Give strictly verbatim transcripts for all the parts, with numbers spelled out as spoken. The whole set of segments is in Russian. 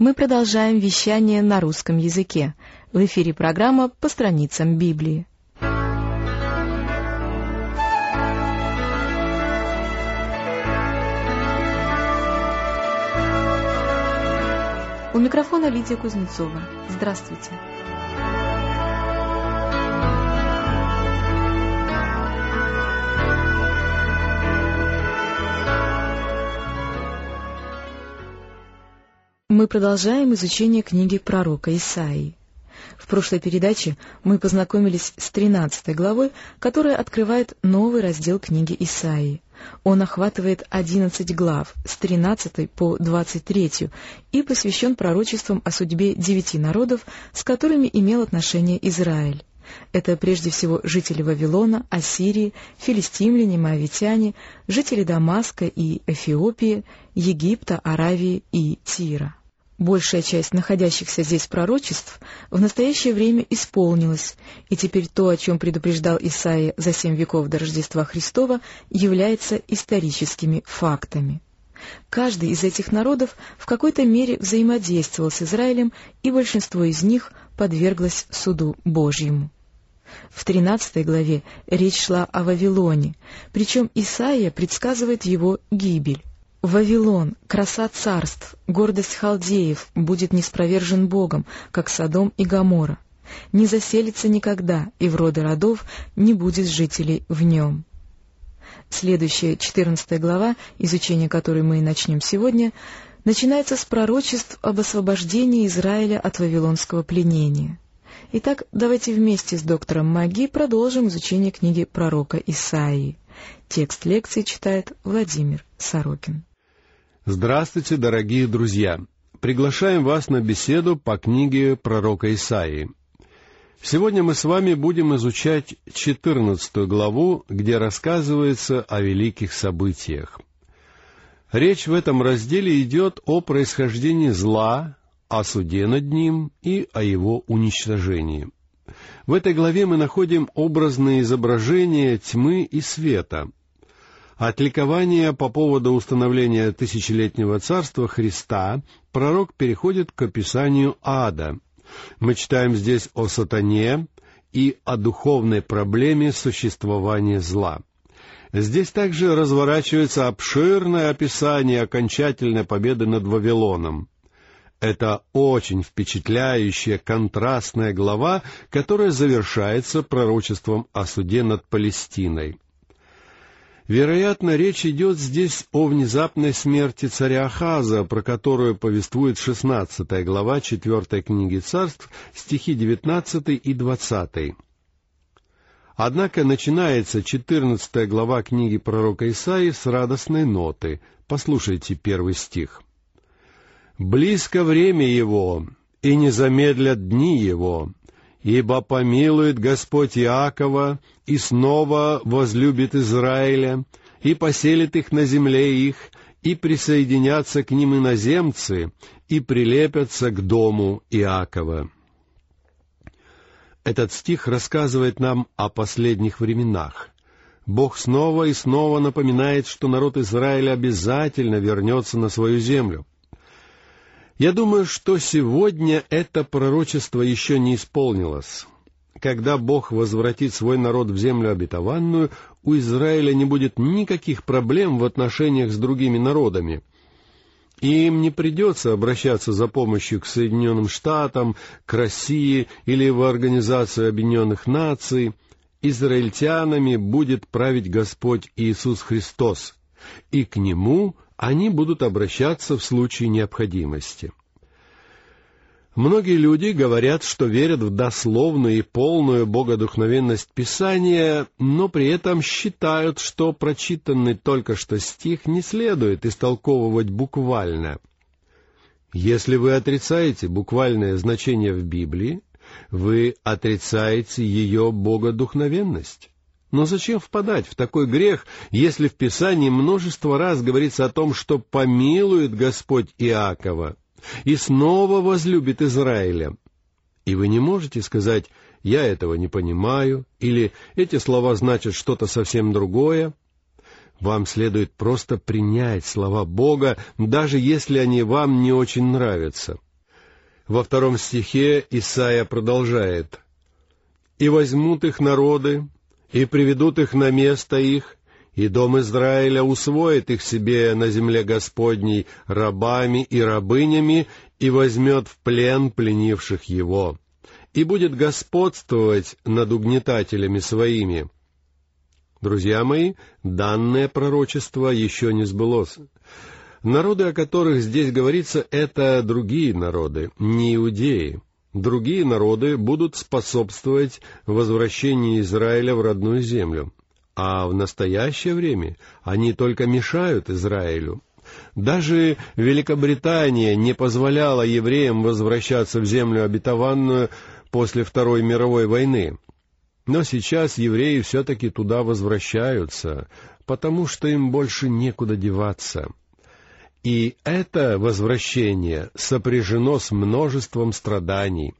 Мы продолжаем вещание на русском языке. В эфире программа «По страницам Библии». У микрофона Лидия Кузнецова. Здравствуйте. Мы продолжаем изучение книги пророка Исаии. В прошлой передаче мы познакомились с тринадцатой главой, которая открывает новый раздел книги Исаии. Он охватывает одиннадцать глав, с тринадцатой по двадцать третью, и посвящен пророчествам о судьбе девяти народов, с которыми имел отношение Израиль. Это прежде всего жители Вавилона, Ассирии, филистимляне, моавитяне, жители Дамаска и Эфиопии, Египта, Аравии и Тира. Большая часть находящихся здесь пророчеств в настоящее время исполнилась, и теперь то, о чем предупреждал Исаия за семь веков до Рождества Христова, является историческими фактами. Каждый из этих народов в какой-то мере взаимодействовал с Израилем, и большинство из них подверглось суду Божьему. В тринадцатой главе речь шла о Вавилоне, причем Исаия предсказывает его гибель. «Вавилон, краса царств, гордость халдеев, будет ниспровержен Богом, как Содом и Гоморра. Не заселится никогда, и в роды родов не будет жителей в нем». Следующая, четырнадцатая глава, изучение которой мы и начнем сегодня, начинается с пророчеств об освобождении Израиля от вавилонского пленения. Итак, давайте вместе с доктором Маги продолжим изучение книги пророка Исаии. Текст лекции читает Владимир Сорокин. Здравствуйте, дорогие друзья! Приглашаем вас на беседу по книге пророка Исаии. Сегодня мы с вами будем изучать четырнадцатую главу, где рассказывается о великих событиях. Речь в этом разделе идет о происхождении зла, о суде над ним и о его уничтожении. В этой главе мы находим образные изображения тьмы и света. От ликования по поводу установления тысячелетнего царства Христа пророк переходит к описанию ада. Мы читаем здесь о сатане и о духовной проблеме существования зла. Здесь также разворачивается обширное описание окончательной победы над Вавилоном. Это очень впечатляющая, контрастная глава, которая завершается пророчеством о суде над Палестиной. Вероятно, речь идет здесь о внезапной смерти царя Ахаза, про которую повествует шестнадцатая глава четвертой книги Царств, стихи девятнадцатый и двадцатый. Однако начинается четырнадцатая глава книги пророка Исаии с радостной ноты. Послушайте первый стих. «Близко время его, и не замедлят дни его, ибо помилует Господь Иакова, и снова возлюбит Израиля, и поселит их на земле их, и присоединятся к ним иноземцы, и прилепятся к дому Иакова». Этот стих рассказывает нам о последних временах. Бог снова и снова напоминает, что народ Израиля обязательно вернется на свою землю. Я думаю, что сегодня это пророчество еще не исполнилось. Когда Бог возвратит свой народ в землю обетованную, у Израиля не будет никаких проблем в отношениях с другими народами. И им не придется обращаться за помощью к Соединенным Штатам, к России или в Организацию Объединенных Наций. Израильтянами будет править Господь Иисус Христос, и к Нему они будут обращаться в случае необходимости. Многие люди говорят, что верят в дословную и полную богодухновенность Писания, но при этом считают, что прочитанный только что стих не следует истолковывать буквально. Если вы отрицаете буквальное значение в Библии, вы отрицаете ее богодухновенность. Но зачем впадать в такой грех, если в Писании множество раз говорится о том, что помилует Господь Иакова и снова возлюбит Израиля? И вы не можете сказать «я этого не понимаю» или «эти слова значат что-то совсем другое». Вам следует просто принять слова Бога, даже если они вам не очень нравятся. Во втором стихе Исаия продолжает: «И возьмут их народы, и приведут их на место их, и дом Израиля усвоит их себе на земле Господней рабами и рабынями, и возьмет в плен пленивших его, и будет господствовать над угнетателями своими». Друзья мои, данное пророчество еще не сбылось. Народы, о которых здесь говорится, это другие народы, не иудеи. Другие народы будут способствовать возвращению Израиля в родную землю, а в настоящее время они только мешают Израилю. Даже Великобритания не позволяла евреям возвращаться в землю обетованную после Второй мировой войны. Но сейчас евреи все-таки туда возвращаются, потому что им больше некуда деваться. И это возвращение сопряжено с множеством страданий.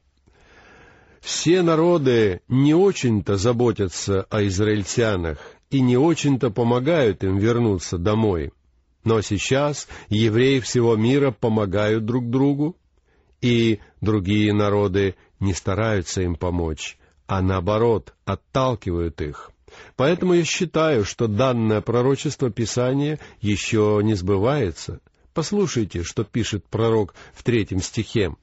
Все народы не очень-то заботятся о израильтянах и не очень-то помогают им вернуться домой. Но сейчас евреи всего мира помогают друг другу, и другие народы не стараются им помочь, а наоборот отталкивают их. Поэтому я считаю, что данное пророчество Писания еще не сбывается. Послушайте, что пишет пророк в третьем стихе.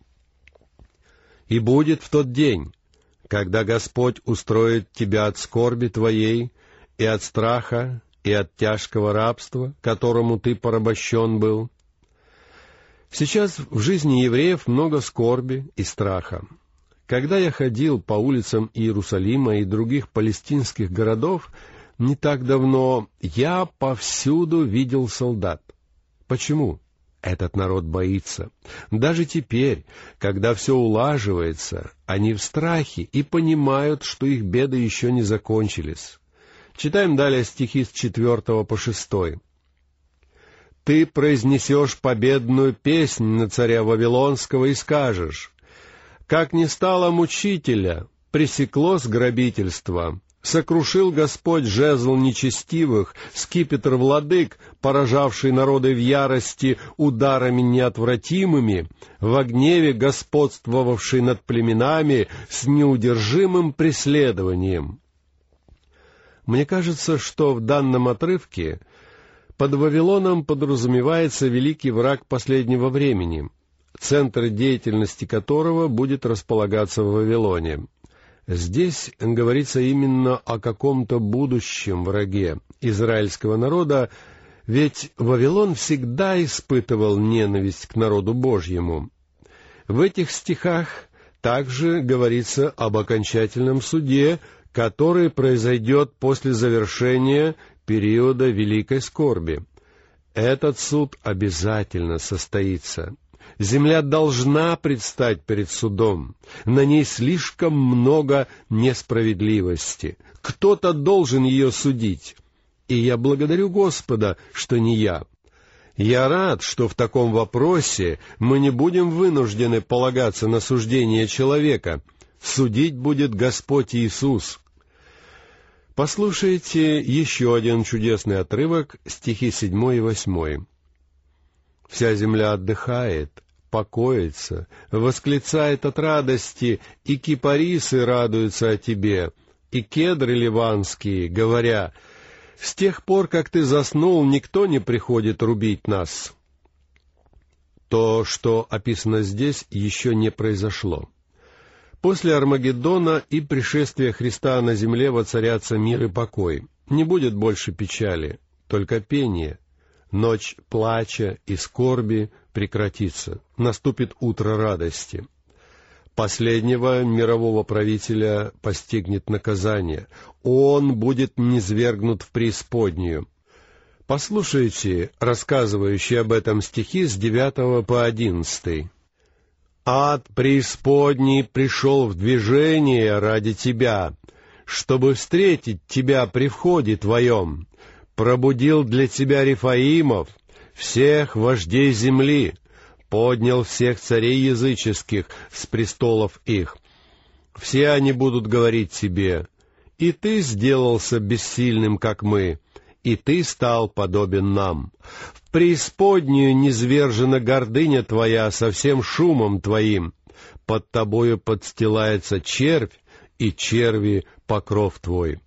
«И будет в тот день, когда Господь устроит тебя от скорби твоей, и от страха, и от тяжкого рабства, которому ты порабощен был». Сейчас в жизни евреев много скорби и страха. Когда я ходил по улицам Иерусалима и других палестинских городов не так давно, я повсюду видел солдат. Почему? Этот народ боится. Даже теперь, когда все улаживается, они в страхе и понимают, что их беды еще не закончились. Читаем далее стихи с четвертого по шестой. «Ты произнесешь победную песнь на царя Вавилонского и скажешь: как не стало мучителя, пресеклось грабительство, сокрушил Господь жезл нечестивых, скипетр владык, поражавший народы в ярости ударами неотвратимыми, во гневе господствовавший над племенами с неудержимым преследованием». Мне кажется, что в данном отрывке под Вавилоном подразумевается великий враг последнего времени, центр деятельности которого будет располагаться в Вавилоне. Здесь говорится именно о каком-то будущем враге израильского народа, ведь Вавилон всегда испытывал ненависть к народу Божьему. В этих стихах также говорится об окончательном суде, который произойдет после завершения периода великой скорби. Этот суд обязательно состоится. Земля должна предстать перед судом. На ней слишком много несправедливости. Кто-то должен ее судить. И я благодарю Господа, что не я. Я рад, что в таком вопросе мы не будем вынуждены полагаться на суждение человека. Судить будет Господь Иисус. Послушайте еще один чудесный отрывок, стихи седьмой и восьмой. «Вся земля отдыхает, покоится, восклицает от радости, и кипарисы радуются о тебе, и кедры ливанские, говоря: с тех пор, как ты заснул, никто не приходит рубить нас». То, что описано здесь, еще не произошло. После Армагеддона и пришествия Христа на земле воцарятся мир и покой. Не будет больше печали, только пение. Ночь плача и скорби прекратится. Наступит утро радости. Последнего мирового правителя постигнет наказание. Он будет низвергнут в преисподнюю. Послушайте рассказывающие об этом стихи с девятого по одиннадцатый. «Ад преисподней пришел в движение ради тебя, чтобы встретить тебя при входе твоем. Пробудил для тебя Рефаимов, всех вождей земли, поднял всех царей языческих с престолов их. Все они будут говорить тебе: и ты сделался бессильным, как мы, и ты стал подобен нам. В преисподнюю низвержена гордыня твоя со всем шумом твоим. под тобою подстилается червь, и черви покров твой».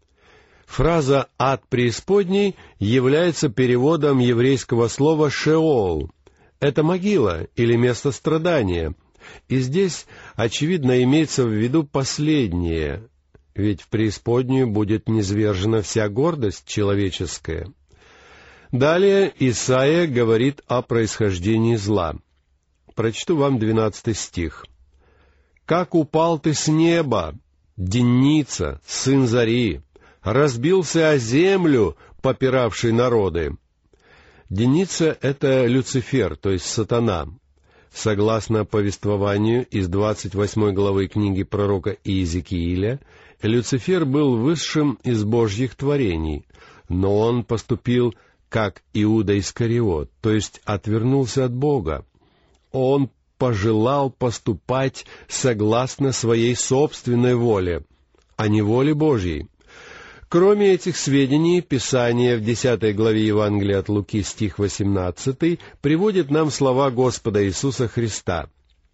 Фраза «ад преисподней» является переводом еврейского слова «шеол». Это могила или место страдания. И здесь, очевидно, имеется в виду последнее, ведь в преисподнюю будет низвержена вся гордость человеческая. Далее Исаия говорит о происхождении зла. Прочту вам двенадцатый стих. «Как упал ты с неба, денница, сын зари, разбился о землю, попиравший народы». Денница — это Люцифер, то есть сатана. Согласно повествованию из двадцать восьмой главы книги пророка Иезекииля, Люцифер был высшим из божьих творений, но он поступил как Иуда Искариот, то есть отвернулся от Бога. Он пожелал поступать согласно своей собственной воле, а не воле Божьей. Кроме этих сведений, Писание в десятой главе Евангелия от Луки, стих восемнадцатый, приводит нам слова Господа Иисуса Христа.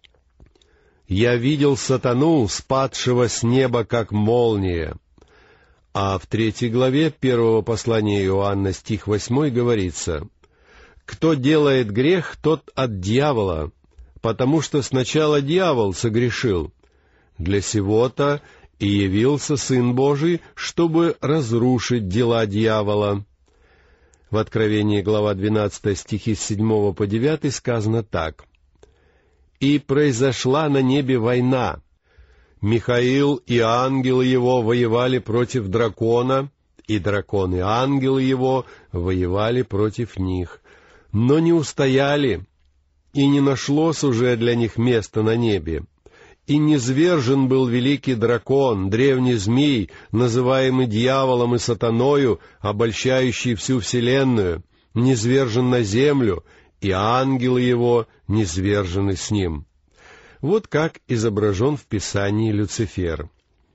«Я видел сатану, спадшего с неба, как молния». А в третьей главе первого послания Иоанна, стих восьмой, говорится: «Кто делает грех, тот от дьявола, потому что сначала дьявол согрешил. Для сего-то и явился Сын Божий, чтобы разрушить дела дьявола». В Откровении, глава двенадцатая, стихи с седьмого по девятый сказано так: «И произошла на небе война. Михаил и ангелы его воевали против дракона, и дракон и ангелы его воевали против них, но не устояли, и не нашлось уже для них места на небе. И низвержен был великий дракон, древний змей, называемый дьяволом и сатаною, обольщающий всю вселенную, низвержен на землю, и ангелы его низвержены с ним». Вот как изображен в Писании Люцифер.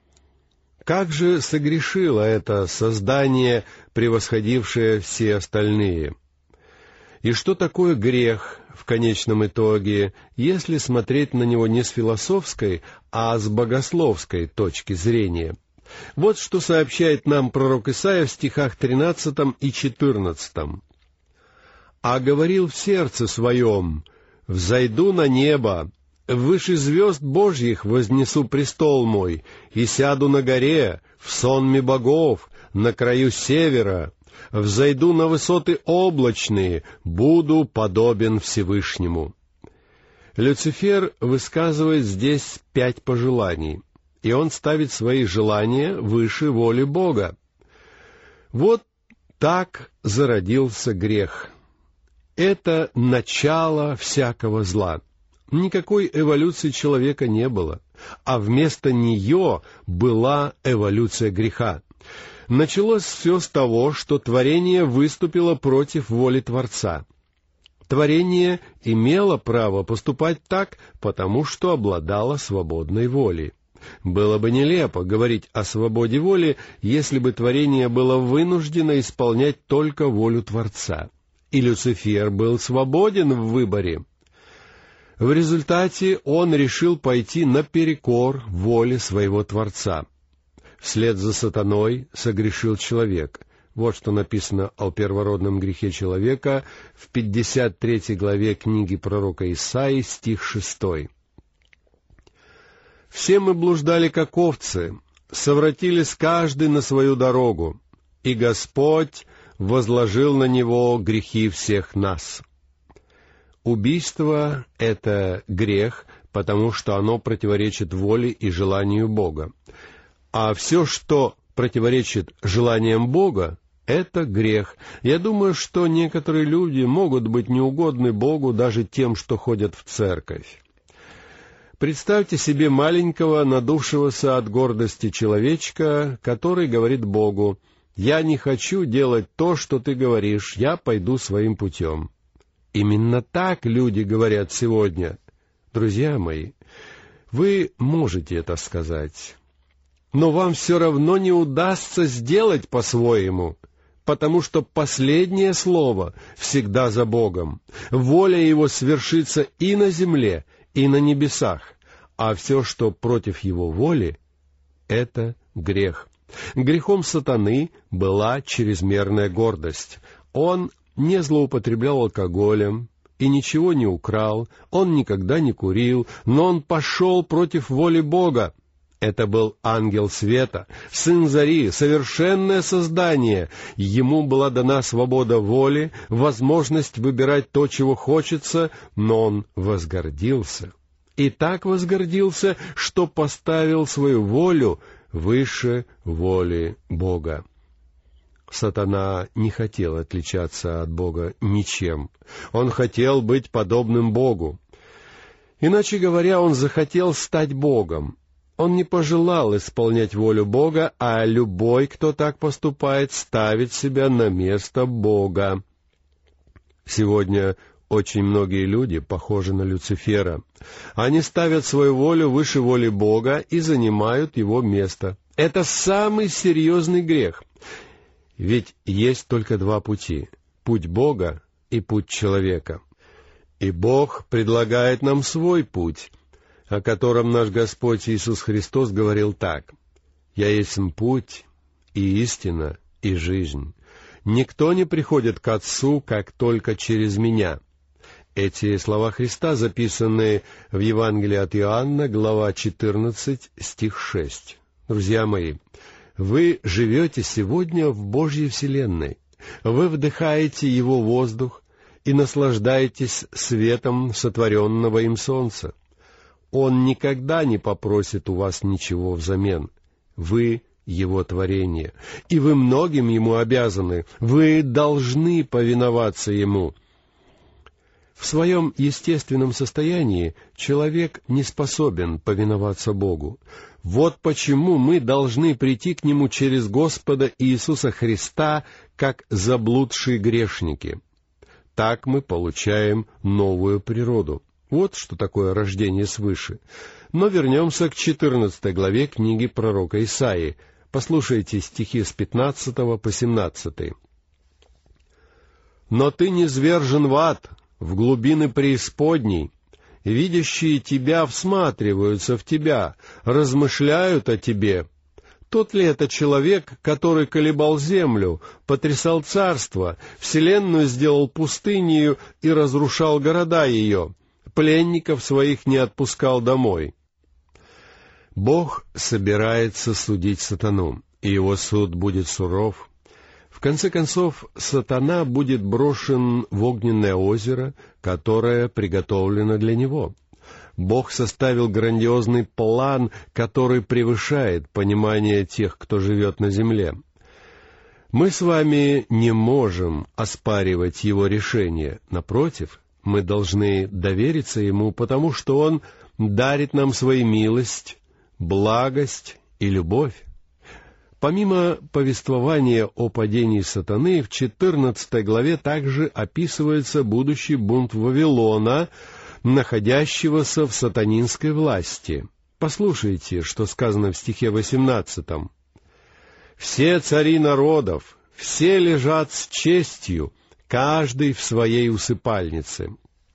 Как же согрешило это создание, превосходившее все остальные? И что такое грех в конечном итоге, если смотреть на него не с философской, а с богословской точки зрения? Вот что сообщает нам пророк Исаия в стихах тринадцатом и четырнадцатом. «А говорил в сердце своем: взойду на небо, выше звезд Божьих вознесу престол мой, и сяду на горе, в сонме богов, на краю севера, взойду на высоты облачные, буду подобен Всевышнему». Люцифер высказывает здесь пять пожеланий, и он ставит свои желания выше воли Бога. Вот так зародился грех. Это начало всякого зла. Никакой эволюции человека не было, а вместо нее была эволюция греха. Началось все с того, что творение выступило против воли Творца. Творение имело право поступать так, потому что обладало свободной волей. Было бы нелепо говорить о свободе воли, если бы творение было вынуждено исполнять только волю Творца. И Люцифер был свободен в выборе. В результате он решил пойти наперекор воле своего Творца. Вслед за сатаной согрешил человек. Вот что написано о первородном грехе человека в пятьдесят третьей главе книги пророка Исаии, стих шестой. «Все мы блуждали, как овцы, совратились каждый на свою дорогу, и Господь возложил на него грехи всех нас». Убийство — это грех, потому что оно противоречит воле и желанию Бога. А все, что противоречит желаниям Бога, это грех. Я думаю, что некоторые люди могут быть неугодны Богу даже тем, что ходят в церковь. Представьте себе маленького, надувшегося от гордости человечка, который говорит Богу: «Я не хочу делать то, что ты говоришь, я пойду своим путем». Именно так люди говорят сегодня. Друзья мои, вы можете это сказать, но вам все равно не удастся сделать по-своему, потому что последнее слово всегда за Богом. Воля Его свершится и на земле, и на небесах. а все, что против его воли, — это грех. Грехом сатаны была чрезмерная гордость. Он не злоупотреблял алкоголем и ничего не украл, он никогда не курил, но он пошел против воли Бога. Это был ангел света, сын зари, совершенное создание. Ему была дана свобода воли, возможность выбирать то, чего хочется, но он возгордился. И так возгордился, что поставил свою волю выше воли Бога. Сатана не хотел отличаться от Бога ничем. Он хотел быть подобным Богу. Иначе говоря, он захотел стать Богом. Он не пожелал исполнять волю Бога, а любой, кто так поступает, ставит себя на место Бога. Сегодня очень многие люди похожи на Люцифера. Они ставят свою волю выше воли Бога и занимают его место. Это самый серьезный грех. Ведь есть только два пути — путь Бога и путь человека. И Бог предлагает нам свой путь, о котором наш Господь Иисус Христос говорил так: «Я есть путь и истина и жизнь. Никто не приходит к Отцу, как только через Меня». Эти слова Христа записаны в Евангелии от Иоанна, глава четырнадцать, стих шесть. Друзья мои, вы живете сегодня в Божьей вселенной. Вы вдыхаете Его воздух и наслаждаетесь светом сотворенного им солнца. Он никогда не попросит у вас ничего взамен. Вы — Его творение, и вы многим Ему обязаны. Вы должны повиноваться Ему. В своем естественном состоянии человек не способен повиноваться Богу. Вот почему мы должны прийти к Нему через Господа Иисуса Христа, как заблудшие грешники. Так мы получаем новую природу. Вот что такое рождение свыше. Но вернемся к четырнадцатой главе книги пророка Исаии. Послушайте стихи с пятнадцатого по семнадцатый. «Но ты низвержен в ад, в глубины преисподней. Видящие тебя всматриваются в тебя, размышляют о тебе. Тот ли это человек, который колебал землю, потрясал царство, вселенную сделал пустынею и разрушал города ее, пленников своих не отпускал домой?» Бог собирается судить сатану, и его суд будет суров. В конце концов, сатана будет брошен в огненное озеро, которое приготовлено для него. Бог составил грандиозный план, который превышает понимание тех, кто живет на земле. Мы с вами не можем оспаривать его решение. Напротив, мы должны довериться ему, потому что он дарит нам свою милость, благость и любовь. Помимо повествования о падении сатаны, в четырнадцатой главе также описывается будущий бунт Вавилона, находящегося в сатанинской власти. Послушайте, что сказано в стихе восемнадцатом. «Все цари народов, все лежат с честью, каждый в своей усыпальнице».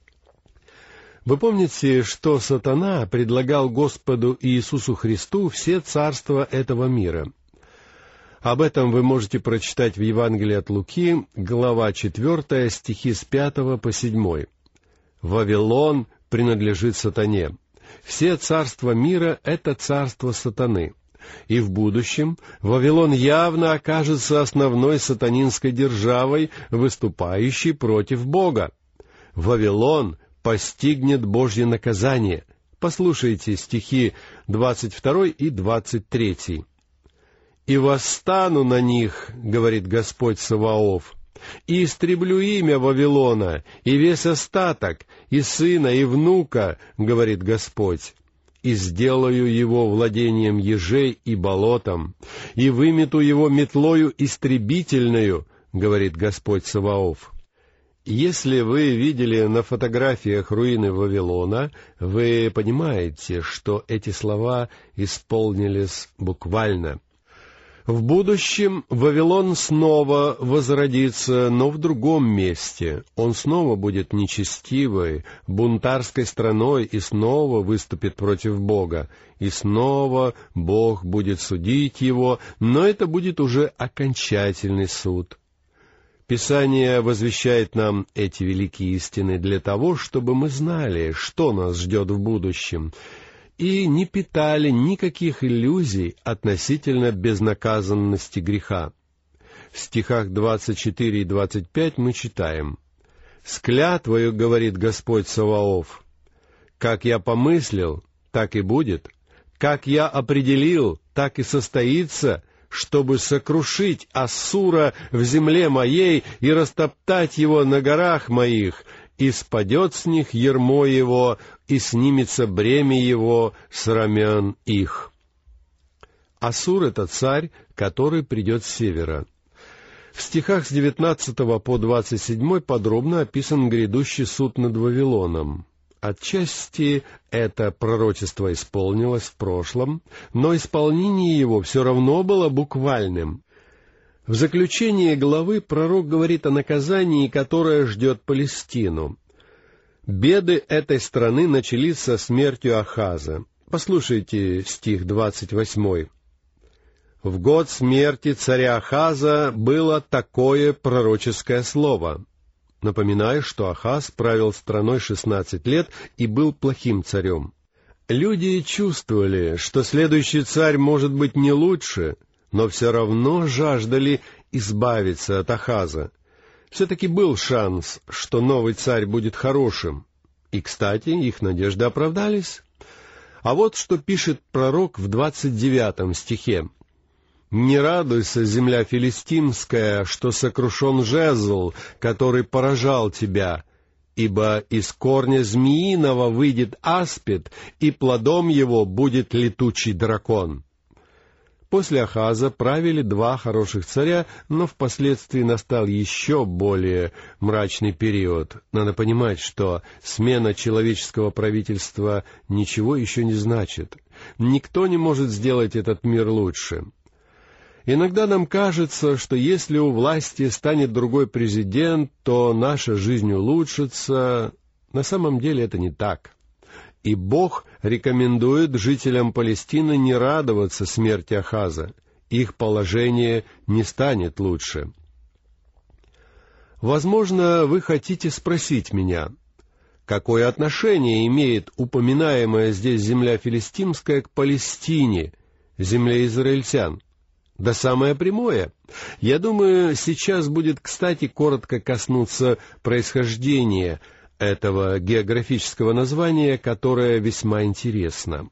Вы помните, что сатана предлагал Господу Иисусу Христу все царства этого мира? Об этом вы можете прочитать в Евангелии от Луки, глава четвертая, стихи с пятого по седьмой. «Вавилон принадлежит сатане. Все царства мира — это царство сатаны. И в будущем Вавилон явно окажется основной сатанинской державой, выступающей против Бога. Вавилон постигнет Божье наказание». Послушайте стихи двадцать второй и двадцать третий. «И восстану на них, — говорит Господь Саваоф, — и истреблю имя Вавилона, и весь остаток, и сына, и внука, — говорит Господь, — и сделаю его владением ежей и болотом, и вымету его метлою истребительную, — говорит Господь Саваоф». Если вы видели на фотографиях руины Вавилона, вы понимаете, что эти слова исполнились буквально. В будущем Вавилон снова возродится, но в другом месте. Он снова будет нечестивой, бунтарской страной и снова выступит против Бога. И снова Бог будет судить его, но это будет уже окончательный суд. Писание возвещает нам эти великие истины для того, чтобы мы знали, что нас ждет в будущем, и не питали никаких иллюзий относительно безнаказанности греха. В стихах двадцать четыре и двадцать пять мы читаем: «С клятвою, говорит Господь Саваоф, как я помыслил, так и будет, как я определил, так и состоится, чтобы сокрушить Ассура в земле моей и растоптать его на горах моих, и спадет с них ярмо его, и снимется бремя его с рамен их». Ассур — это царь, который придет с севера. В стихах с девятнадцатого по двадцать седьмой подробно описан грядущий суд над Вавилоном. Отчасти это пророчество исполнилось в прошлом, но исполнение его все равно было буквальным. В заключении главы пророк говорит о наказании, которое ждет Палестину. Беды этой страны начались со смертью Ахаза. Послушайте стих двадцать восьмой. «В год смерти царя Ахаза было такое пророческое слово». Напоминаю, что Ахаз правил страной шестнадцать лет и был плохим царем. Люди чувствовали, что следующий царь может быть не лучше, но все равно жаждали избавиться от Ахаза. Все-таки был шанс, что новый царь будет хорошим. И, кстати, их надежды оправдались. А вот что пишет пророк в двадцать девятом стихе. «Не радуйся, земля филистимская, что сокрушен жезл, который поражал тебя, ибо из корня змеиного выйдет аспид, и плодом его будет летучий дракон». После Ахаза правили два хороших царя, но впоследствии настал еще более мрачный период. Надо понимать, что смена человеческого правительства ничего еще не значит. Никто не может сделать этот мир лучше. Иногда нам кажется, что если у власти станет другой президент, то наша жизнь улучшится. На самом деле это не так. И Бог рекомендует жителям Палестины не радоваться смерти Ахаза. Их положение не станет лучше. Возможно, вы хотите спросить меня, какое отношение имеет упоминаемая здесь земля филистимская к Палестине, земле израильтян? Да самое прямое. Я думаю, сейчас будет кстати коротко коснуться происхождения этого географического названия, которое весьма интересно.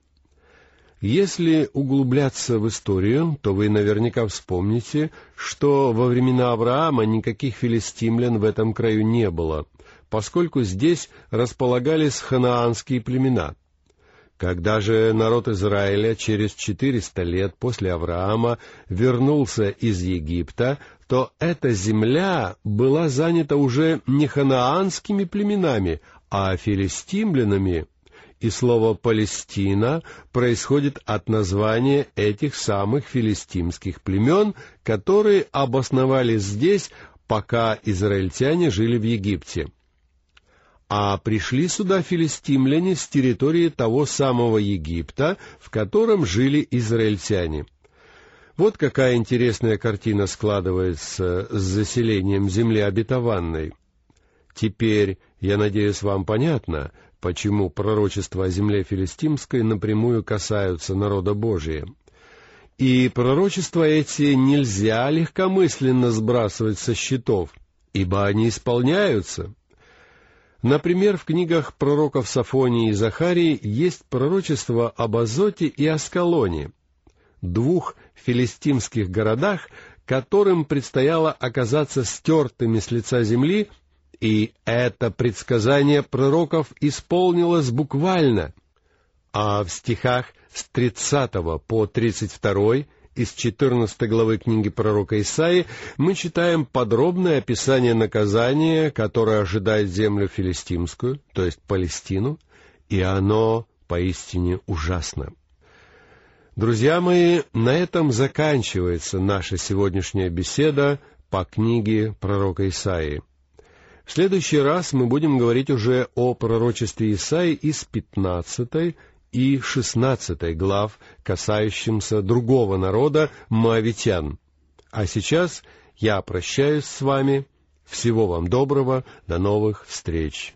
Если углубляться в историю, то вы наверняка вспомните, что во времена Авраама никаких филистимлян в этом краю не было, поскольку здесь располагались ханаанские племена. Когда же народ Израиля через четыреста лет после Авраама вернулся из Египта, то эта земля была занята уже не ханаанскими племенами, а филистимлянами, и слово «Палестина» происходит от названия этих самых филистимских племен, которые обосновались здесь, пока израильтяне жили в Египте. А пришли сюда филистимляне с территории того самого Египта, в котором жили израильтяне. Вот какая интересная картина складывается с заселением земли обетованной. Теперь, я надеюсь, вам понятно, почему пророчества о земле филистимской напрямую касаются народа Божия. И пророчества эти нельзя легкомысленно сбрасывать со счетов, ибо они исполняются. Например, в книгах пророков Софонии и Захарии есть пророчество об Азоте и Аскалоне, двух филистимских городах, которым предстояло оказаться стертыми с лица земли, и это предсказание пророков исполнилось буквально. А в стихах с тридцатого по тридцать второй из четырнадцатой главы книги пророка Исаии мы читаем подробное описание наказания, которое ожидает землю филистимскую, то есть Палестину, и оно поистине ужасно. Друзья мои, на этом заканчивается наша сегодняшняя беседа по книге пророка Исаии. В следующий раз мы будем говорить уже о пророчестве Исаии из пятнадцатой и шестнадцатой глав, касающимся другого народа, моавитян. А сейчас я прощаюсь с вами. Всего вам доброго, до новых встреч.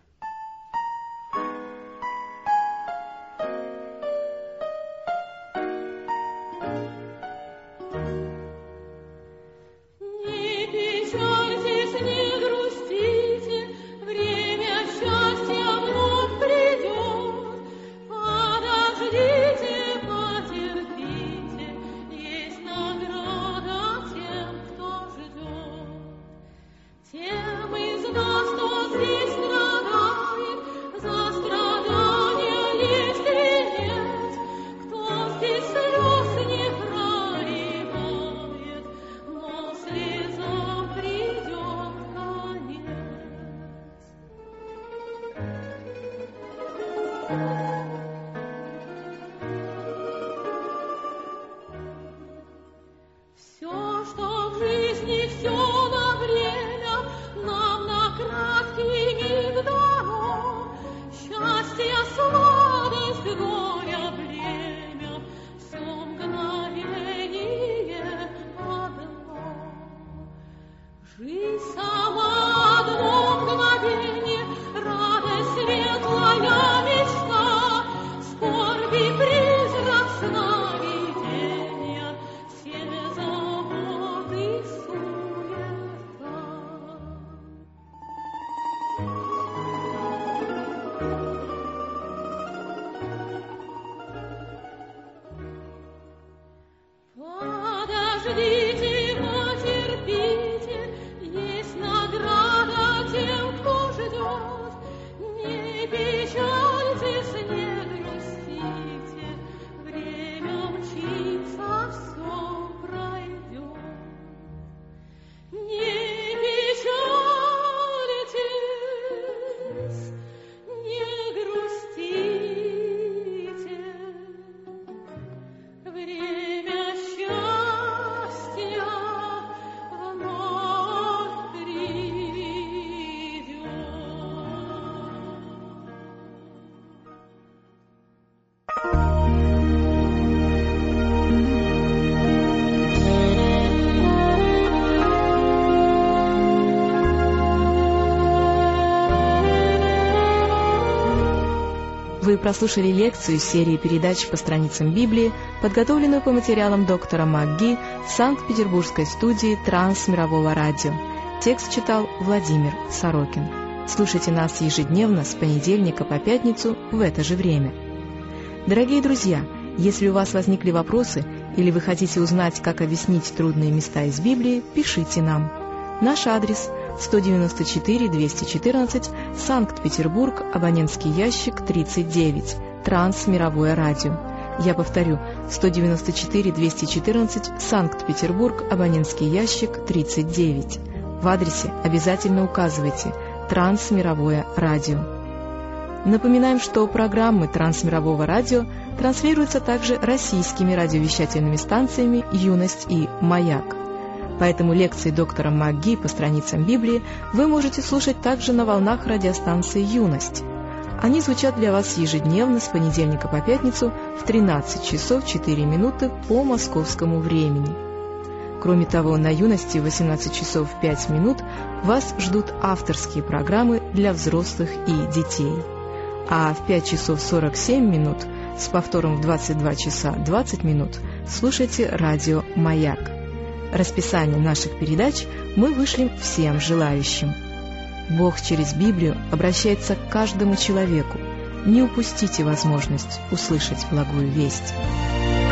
Вы прослушали лекцию из серии передач по страницам Библии, подготовленную по материалам доктора МакГи Санкт-Петербургской студии Трансмирового радио. Текст читал Владимир Сорокин. Слушайте нас ежедневно с понедельника по пятницу в это же время. Дорогие друзья, если у вас возникли вопросы или вы хотите узнать, как объяснить трудные места из Библии, пишите нам. Наш адрес – сто девяносто четыре двести четырнадцать, Санкт-Петербург, абонентский ящик тридцать девять, Трансмировое радио. Я повторю, сто девяносто четыре двести четырнадцать, Санкт-Петербург, абонентский ящик тридцать девять. В адресе обязательно указывайте Трансмировое радио. Напоминаем, что программы Трансмирового радио транслируются также российскими радиовещательными станциями «Юность» и «Маяк». Поэтому лекции доктора МакГи по страницам Библии вы можете слушать также на волнах радиостанции «Юность». Они звучат для вас ежедневно с понедельника по пятницу в тринадцать часов четыре минуты по московскому времени. Кроме того, на «Юности» в восемнадцать часов пять минут вас ждут авторские программы для взрослых и детей. А в пять часов сорок семь минут с повтором в двадцать два часа двадцать минут слушайте радио «Маяк». Расписание наших передач мы вышлем всем желающим. Бог через Библию обращается к каждому человеку. Не упустите возможность услышать благую весть.